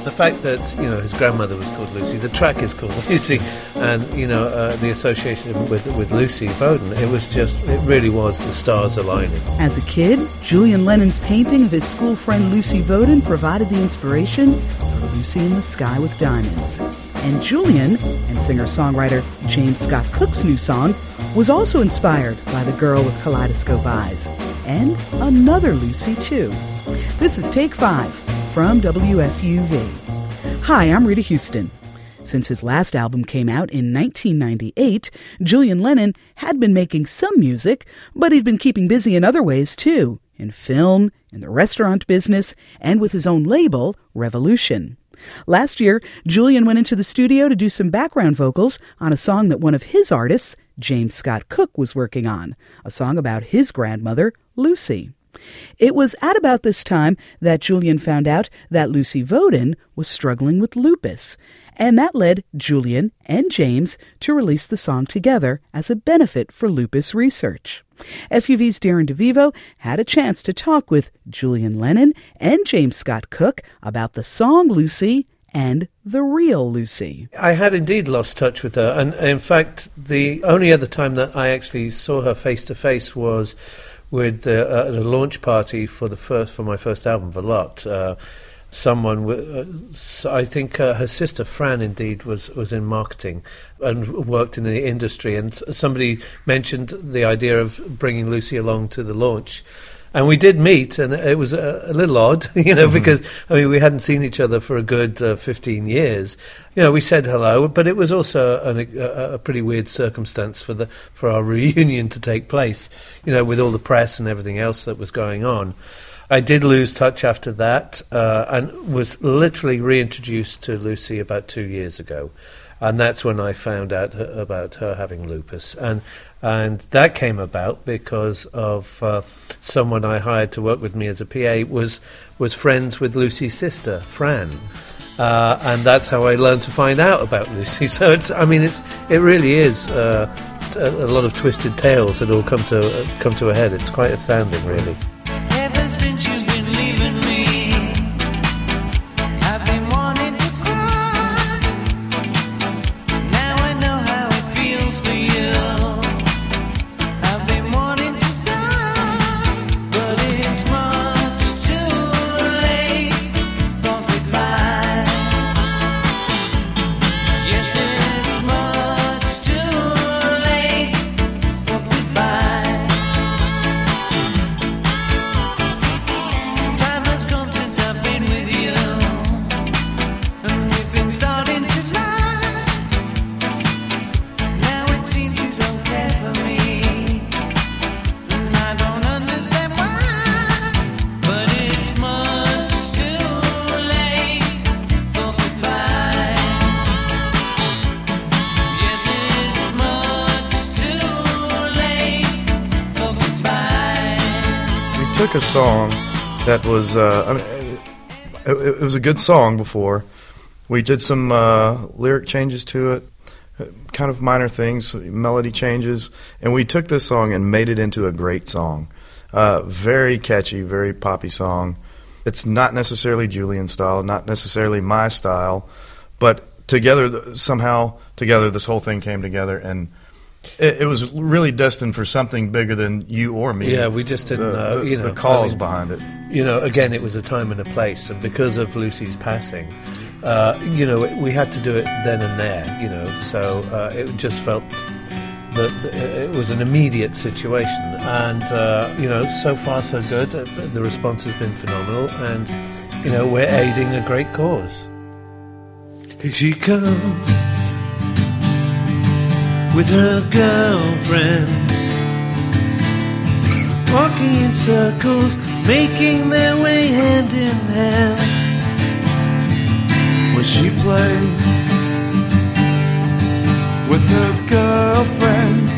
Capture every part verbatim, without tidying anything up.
the fact that, you know, his grandmother was called Lucy, the track is called Lucy, and, you know, uh, the association with with Lucy Voden, it was just, it really was the stars aligning. As a kid, Julian Lennon's painting of his school friend Lucy Voden provided the inspiration for Lucy in the Sky with Diamonds. And Julian and singer-songwriter James Scott Cook's new song was also inspired by the girl with kaleidoscope eyes. And another Lucy, too. This is Take Five from W F U V. Hi, I'm Rita Houston. Since his last album came out in nineteen ninety-eight, Julian Lennon had been making some music, but he'd been keeping busy in other ways, too. In film, in the restaurant business, and with his own label, Revolution. Last year, Julian went into the studio to do some background vocals on a song that one of his artists, James Scott Cook, was working on, a song about his grandmother, Lucy. It was at about this time that Julian found out that Lucy Voden was struggling with lupus, and that led Julian and James to release the song together as a benefit for lupus research. F U V's Darren DeVivo had a chance to talk with Julian Lennon and James Scott Cook about the song Lucy and the real Lucy. I had indeed lost touch with her, and in fact, the only other time that I actually saw her face to face was with the, uh, at a launch party for the first for my first album, Velotte. Uh, someone, uh, I think uh, her sister Fran, indeed, was was in marketing and worked in the industry, and somebody mentioned the idea of bringing Lucy along to the launch. And we did meet, and it was a, a little odd, you know, mm-hmm. because, I mean, we hadn't seen each other for a good uh, fifteen years. You know, we said hello, but it was also an, a, a pretty weird circumstance for the for our reunion to take place, you know, with all the press and everything else that was going on. I did lose touch after that, uh, and was literally reintroduced to Lucy about two years ago. And that's when I found out her, about her having lupus. And and that came about because of uh, someone I hired to work with me as a P A was was friends with Lucy's sister, Fran. Uh, and that's how I learned to find out about Lucy. So it's, I mean, it's it really is uh, a, a lot of twisted tales that all come to uh, come to a head. It's quite astounding, really. Ever since you've been leaving me, I've been wanting to cry. Now I know how it feels for you. I've been wanting to die, but it's much too late for goodbye. Yes, it's much too late for goodbye. Time has gone since I've been with you, and we've been starting to lie. Now it seems you don't care for me, and I don't understand why. But it's much too late for goodbye. Yes, it's much too late for goodbye. We took a song that was, uh, I mean, it, it was a good song before. We did some uh, lyric changes to it, uh, kind of minor things, melody changes, and we took this song and made it into a great song. Uh, very catchy, very poppy song. It's not necessarily Julian style, not necessarily my style, but together, somehow, together, this whole thing came together, and it, it was really destined for something bigger than you or me. Yeah, we just didn't the, know, the, you know. the cause I mean, behind it. You know, again, it was a time and a place, and because of Lucy's passing, uh, you know, we had to do it then and there, you know, so uh, it just felt that it was an immediate situation, and, uh, you know, so far so good. The response has been phenomenal, and, you know, we're aiding a great cause. Here she comes with her girlfriends, walking in circles, making their way hand in hand. When she plays with her girlfriends,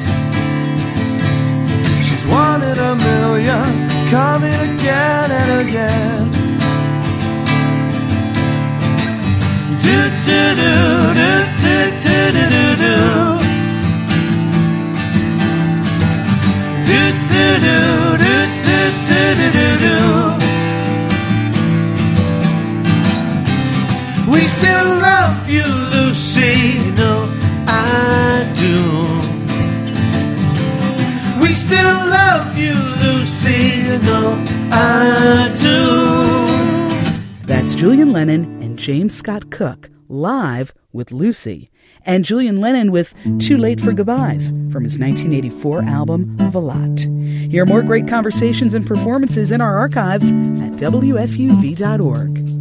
she's one in a million, coming again and again. Do do do do do do do do. Do do do do do do do do. We still love you, Lucy, you know I do. We still love you, Lucy, you know I do. That's Julian Lennon and James Scott Cook live with Lucy, and Julian Lennon with Too Late for Goodbyes from his nineteen eighty-four album Velotte. Hear more great conversations and performances in our archives at W F U V dot org.